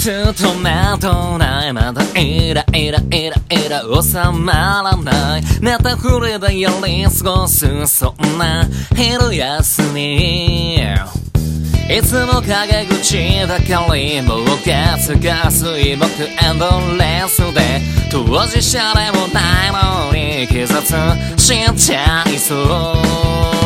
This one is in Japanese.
とめとないまだイライライライラ収まらないネタフリでやり過ごすそんな昼休みいつも陰口だかりもうガスガス水木エンドレスで当事者でもないのに気絶しちゃいそう